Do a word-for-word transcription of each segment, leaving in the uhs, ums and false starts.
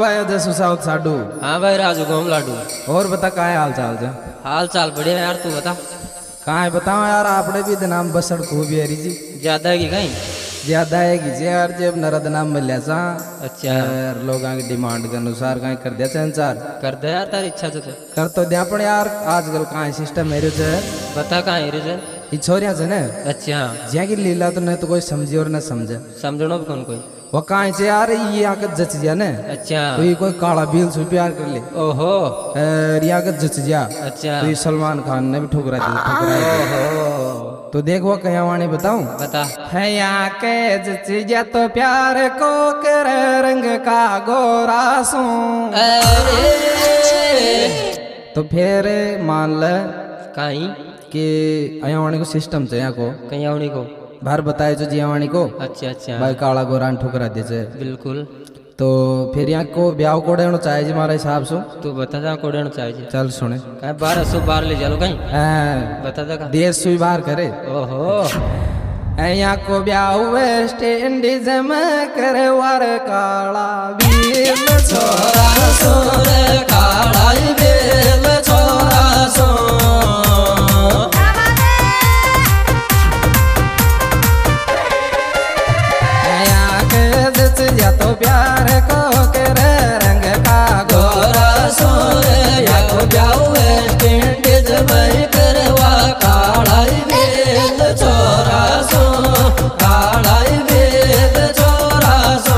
भाई जसू साउथ साडू। हाँ भाई राजू गोम लाडू। और बता का है हाल चाल जा? हाल चाल बढ़िया यार, तू बता। कहाँ है बताओ यार, आपने भी नाम बसड़ खूब यारी जी ज्यादा है कि कहीं ज्यादा है कि जी यार जब नरद नाम मिल सा। अच्छा यार लोगों की डिमांड के अनुसार कहीं कर दिया संचार कर दे यार, तारी इच्छा तो कर तो दिया पण यार आजकल कहाँ सिस्टम मेरे से बता कहाँ है रीजन। ये छोरिया से न अच्छा ज्या की लीला तो न तो कोई समझे और न समझे समझनो भी कौन कोई वो कहाँ से यार ये आकर जच जा न। अच्छा तो ये कोई काला बील से प्यार कर ले। ओहो रिया के जच जा। अच्छा तो ये सलमान खान ने भी ठुकरा दी ठुकरा दी। तो देख वो कहीं वाणी बताऊं बता है यहाँ के जच जा तो प्यार को कर रंग का गोरा सू। तो फिर मान ले कहीं कि अयावाणी को सिस्टम से यहाँ को कहीं आवाणी को बाहर बताए जो जियावाणी को। अच्छा अच्छा भाई काला गोरान ठुकरा दे से बिल्कुल। तो फिर यहाँ को ब्याह कोड़े होना चाहिए जी हमारे हिसाब से। तू बता जा कोड़े होना चाहिए। चल सुने कहीं बारह सौ बार ले चलो कहीं बता जा देश सुई बाहर करे। ओहो यहाँ को ब्याह वेस्ट इंडीज में करे वार काला बील छोरा सोर काला बील छोरा सो। या तो प्यार को कर रंग का गोरा सोर या तो ब्याह वेस्ट इंडीज में करवा काला बेल छोरा सो काला बेल छोरा सो।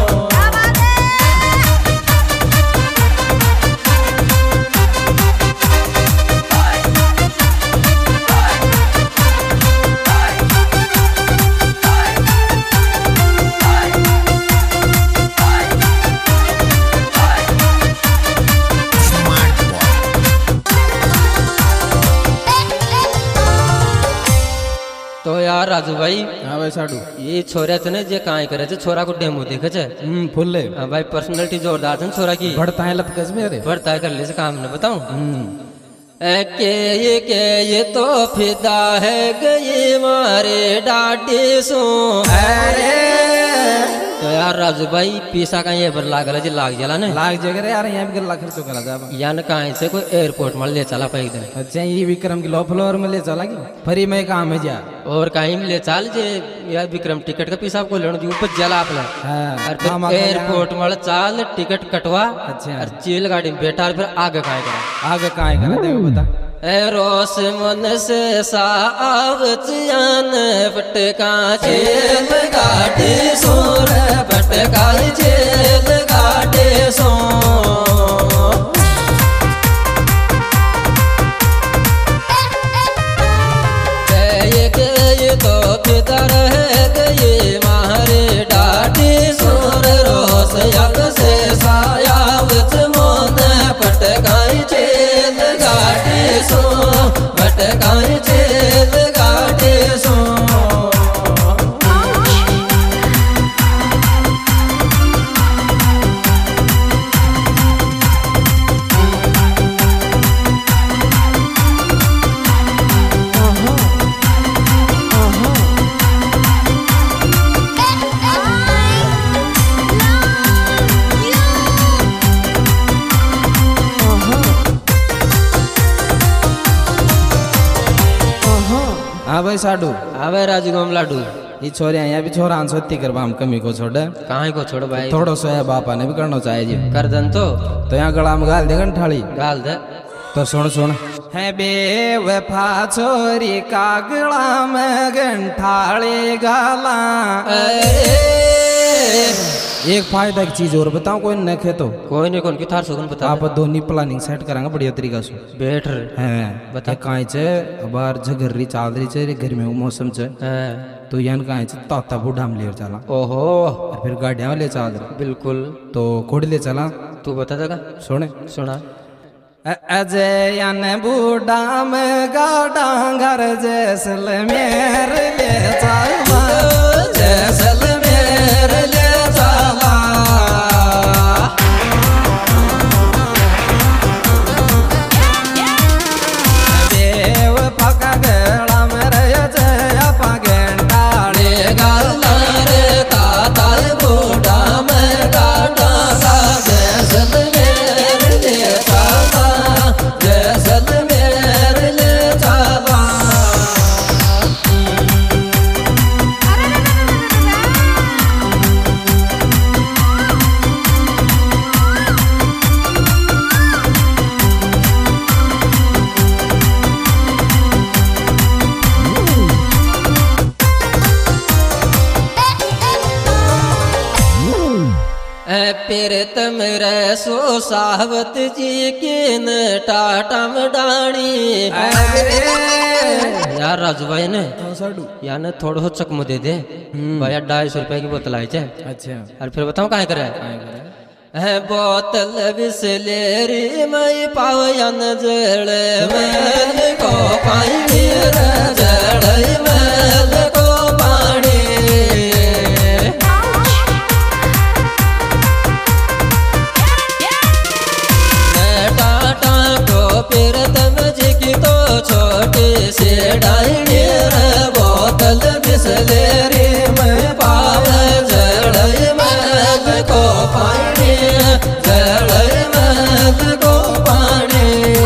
तो यार राजू भाई हाँ भाई साडू ये छोरा तो ने जे काहे करे छोरा को डेमो देखे छे हम्म फुल ले। हाँ भाई पर्सनालिटी जोरदार छन छोरा की बढ़ता है लतकस में अरे बढ़ता है कर ले से काम ने बताऊं हम्म के ये के ये तो फिदा है गई मारे डाडी सो। अरे तो यार राजू भाई पैसा का ये पर लाग जी लाग जला ने लाग जगह यार यहाँ भी लाख खर्चो करा जा यान कहाँ से कोई एयरपोर्ट में ले चला पाई दिन। अच्छा ये विक्रम की लो फ्लोर में ले चला की फरी में काम है जा और कहीं में ले चल जे यार विक्रम टिकट का पैसा को लेना जी ऊपर जला अपना एयरपोर्ट में चाल टिकट कटवा। अच्छा और चील गाड़ी में बैठा फिर आगे कहाँ करा आगे कहाँ करा देखो बता रोस मन से सावचियान पटका जेल गाड़ी सोर पटका जेल गाड़ी सो। ये तो फिदर है गए मारे डाडी सोर रोस यक से सायावच मोन पटकाई जेल गाड़ी सो पटकाई जेल गाड़ी सो। हाँ भाई साडू हाँ भाई राजू गोम लाडू ये छोरे यहाँ भी छोरा सोती करवा हम कमी को छोड़ कहाँ को छोड़ भाई थोड़ा सा है बापा ने भी करना चाहिए जी कर दन तो तो यहाँ गला में गाल दे गंठाली गाल दे तो सुन सुन है बेवफा छोरी का गला में गंठाली गाला। एक फायदा की चीज और बताऊं कोई न खे तो कोई नहीं कौन की थार सुगन बता आप दोनों प्लानिंग सेट करांगे बढ़िया तरीका से बैठ रहे हैं बता काहे छे बार झगररी चाल रही छे गर्मी में मौसम छे तो यान काहे छे ताता बूढ़ा में ले चला। ओहो और फिर गाड़ियां ले चल रही बिल्कुल तो कोड़ी ले चला तू बता देगा सुने सुना अजय यान बूढ़ा में गाड़ा घर जैसलमेर ले चला जैसलमेर ले चला। देव पका गला में रह जय पगेंडाले गल रे ताता बूढ़ा में गाड़ा प्रीत मेरे सो सावत जी की न टाटा मडाणी। यार राजू भाई ने यार ने थोड़ा सा चकमो दे दे भैया ढाई सौ रुपए की बोतल आई थे। अच्छा और फिर बताओ कहाँ करे है बोतल बिसलेरी मई पावयन जड़ मैल को पानी जड़ मैल को पानी। टाटा को फिर तम जी की तो छोटी सी डायनी बोतल बिसलेरी मई पाव जड़ मैल को पानी जड़ मैल को पानी।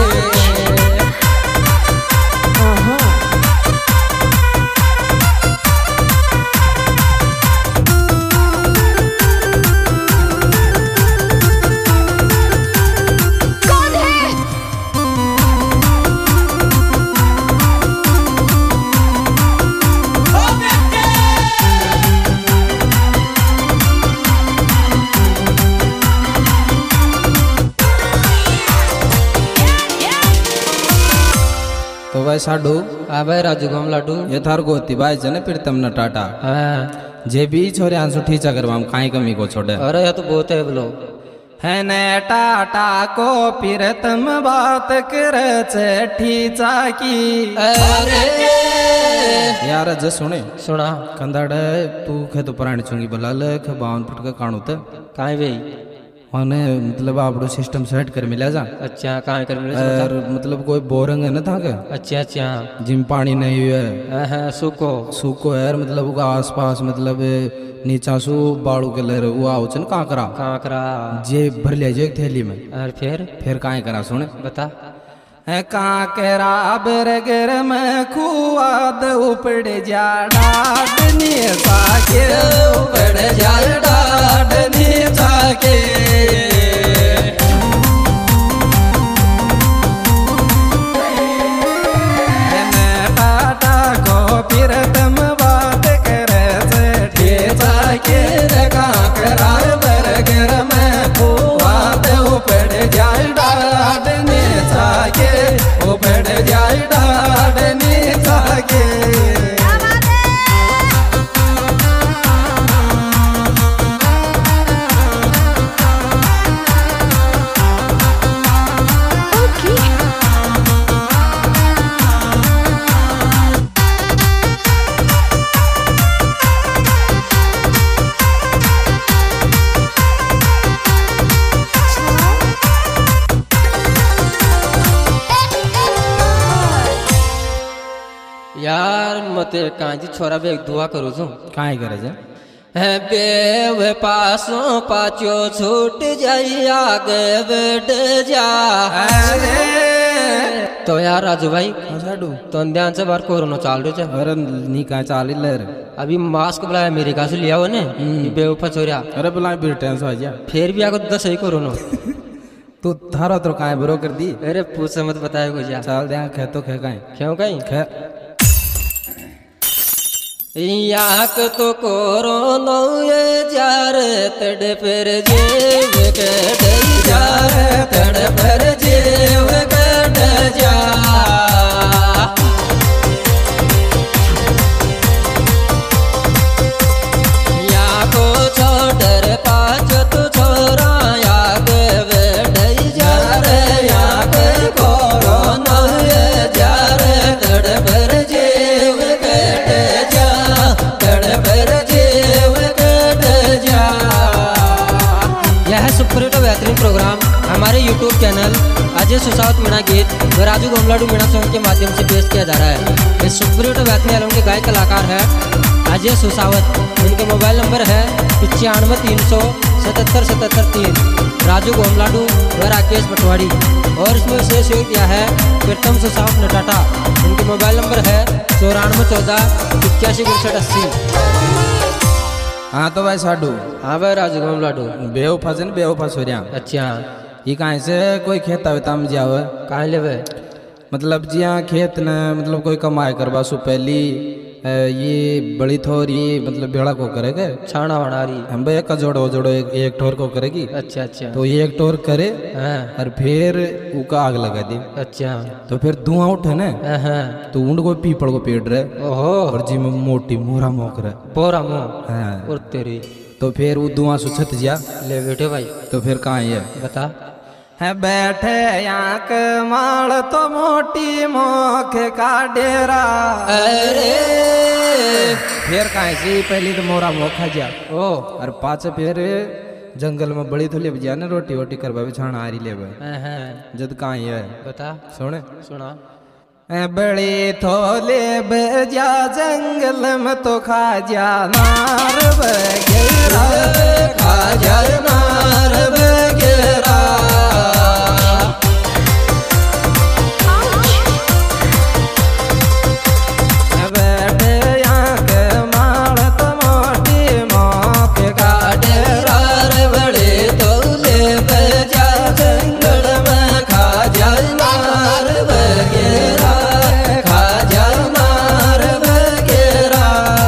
तो भाई साडू आ भाई राजू गम लाडू ये थार को होती भाई जने फिर तम न टाटा हाँ जे भी छोरे आंसू ठीचा करवा हम काई कमी को छोड़े। अरे ये तो बहुत है बोलो है ने टाटा को फिर तम बात करे छे ठीचा की। अरे यार जे सुने सुना कंदाड़ तू खे तो पुरानी चुंगी बलाल ख बावन फुट का काणू त काई भाई माने मतलब आपड़ो सिस्टम सेट कर मिला जा। अच्छा कहाँ कर मिले और मतलब कोई बोरंग है ना था के अच्छा अच्छा जिम पानी नहीं है हाँ सूको सूको है मतलब वो आसपास मतलब नीचा सु बाड़ू के लहर वो आओ चन कांकरा कांकरा जे भर लिया जो एक थैली में और फिर फिर काहे करा सुने बता है कांकरा बरगर में खुआद उपड़ जा डाडनी साके उपड़ जा डाडनी साके। टाटा को फिर तुम बात करे से ठीचा के कांकरा बरगर में खुआद उपड़ जा डाडनी साके उपड़ जा डाडनी साके। यार मते कांजी छोरा बे एक दुआ करो जो काहे करे जे है बेव पासों पाचो छूट जाई आगे बढ़ जा। तो यार राजू भाई साडू तो ध्यान से बार कोरोना चाल रहे थे अरे नी का चाली लर अभी मास्क बुलाया अमेरिका से लिया हो ने बेवफा छोरा अरे बुला ब्रिटेन से आ जा फिर भी आगो दस ही कोरोना तू थारा तो काहे बरो कर दी। अरे पूछ मत बताए को जा चाल दे खे तो खे काहे क्यों कहीं खे याक तो कोरोना ये जार तड़ पर जेव कट जार तड़ पर जेव कट जा। या को छोड़ पाँच तू छोरा याक बढ़ जार याक कोरोना ये जार तड़ पर जेव कट जा तड़ पर जेव कट जा। यह सुपर हिट बेहतरीन प्रोग्राम हमारे यूट्यूब चैनल अजय सुसावत मीणा गीत व राजू गोमलाडू मीणा सॉन्ग के माध्यम से पेश किया जा रहा है। इस सुपर हिट बेहतरीन एल्बम के गायक कलाकार है अजय सुसावत। इनके मोबाइल नंबर है पचानवे तीन सौ सतहत्तर सतहत्तर तीन राजू गोमलाडू व राकेश पटवाड़ी। और इसमें विशेष योग दिया है प्रीतम सुसावत नटाटा। इनके मोबाइल नंबर है चौरानवे चौदह इक्यासी उनसठ अस्सी। हाँ तो भाई साडू हाँ भाई राजू गोमलाडू बेवफा से बेवफा सोरिया अच्छा ये कहाँ से कोई खेता वेता में जावे कहाँ लेवे मतलब जिया खेत न मतलब कोई कमाई करवा सु पहली ये बड़ी थोर ये मतलब बेड़ा को करेगा छाना बना रही हम भाई का जोड़ो जोड़ो एक, एक ठोर को करेगी। अच्छा अच्छा। तो ये एक ठोर करे हाँ। और फिर उका आग लगा दी। अच्छा। तो फिर धुआं उठे ना हाँ। तो ऊंड को पीपल को पेड़ रहे ओहो और जी में मोटी मोरा मोक रहे बोरा मुँह हाँ। और तेरी तो फिर वो धुआं सुछत जा ले बेटे भाई तो फिर कहाँ है बता है बैठे याक माल तो मोटी मोख का डेरा। अरे फिर कहाँ से पहले तो मोरा मोखा जा ओ और पाँच फिर जंगल में बड़ी थोली बजा ने रोटी वोटी करवा छाना आ रही ले जद कहाँ है बता सुने सुना बड़ी थोले बजा जंगल में तो खा जा नार बगेरा खा जा नार बगेरा। बैठे आंख माल तो मोटी मोख का डेरा रे बड़े तोले बजा जंगल में खा जा नार बगेरा खा जा नार बगेरा।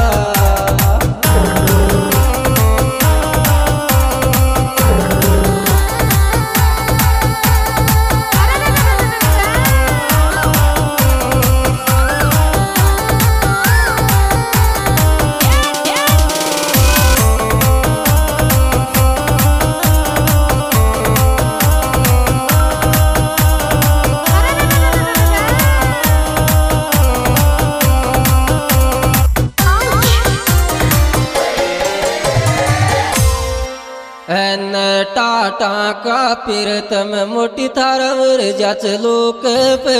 टाटा का पीरतम मोटी थारवर जाच लोक पे।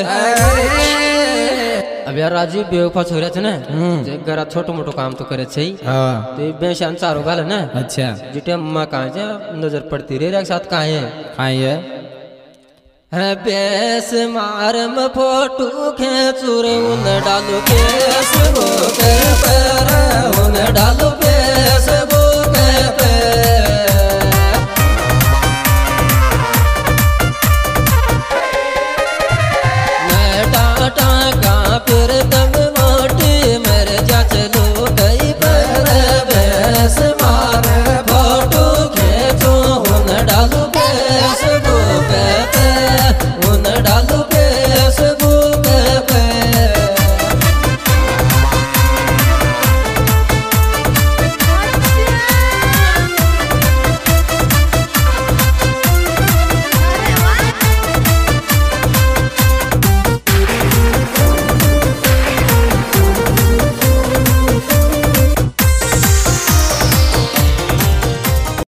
अब यार राजू बेवफा छोरे थे ना घर छोटो मोटो काम तो करे छे हाँ तो ये बेशान चारो गाल ना अच्छा जिटे अम्मा कहाँ है नजर पड़ती रे एक साथ कहाँ है कहाँ है है बेस मारम फोटो खेचुर उन डालो फेसबुक पर उन डालो फेसबुक पे। टाटा का फिर तब मोटी मर जा चलो गई पर बेस मार फोटो खेचो उन डालो फेसबुक पे उन डालो